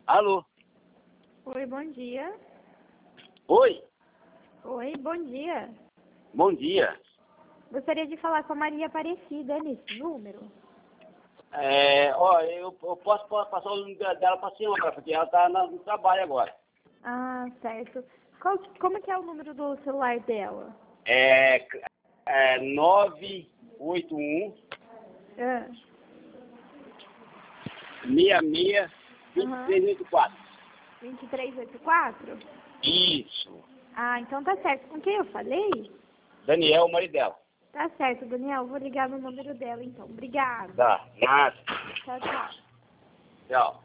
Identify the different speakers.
Speaker 1: Alô?
Speaker 2: Oi, bom dia.
Speaker 1: Oi?
Speaker 2: Oi, bom dia.
Speaker 1: Bom dia.
Speaker 2: Gostaria de falar com a Maria Aparecida, é nesse número?
Speaker 1: Eu posso passar o número dela para a senhora, porque ela está no trabalho agora.
Speaker 2: Ah, certo. Como que é o número do celular dela?
Speaker 1: 981
Speaker 2: Ah,
Speaker 1: 66 2384.
Speaker 2: 2384?
Speaker 1: Isso.
Speaker 2: Ah, então tá certo. Com quem eu falei?
Speaker 1: Daniel, o marido dela.
Speaker 2: Tá certo, Daniel. Vou ligar no número dela, então. Obrigada.
Speaker 1: Tá. Nada.
Speaker 2: Tchau, tchau.
Speaker 1: Tchau.